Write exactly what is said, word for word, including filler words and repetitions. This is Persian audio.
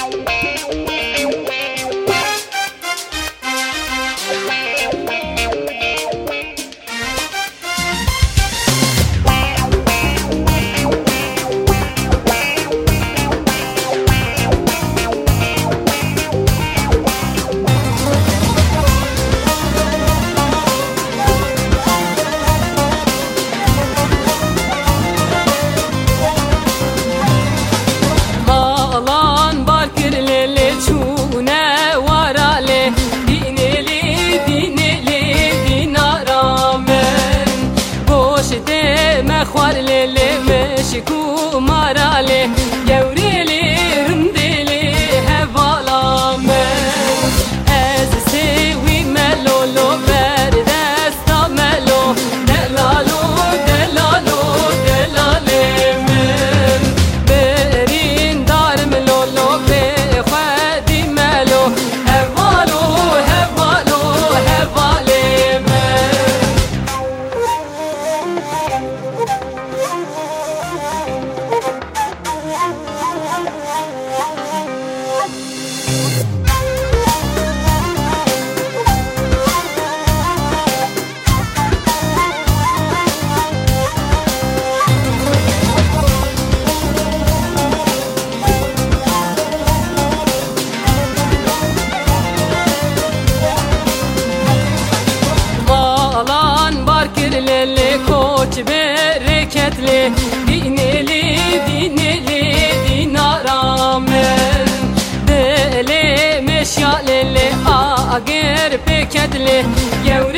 خوار لیلی مشکو مارالی گوریلی رندلی هوالا من از سوی ملولو بر دستا ملو دلالو دلالو دلالی من برین دارم لولو به خودی ملو هوالو هوالو هوالی من koç bereketli dineli dineli dinaramen deli meşaleli ager peketli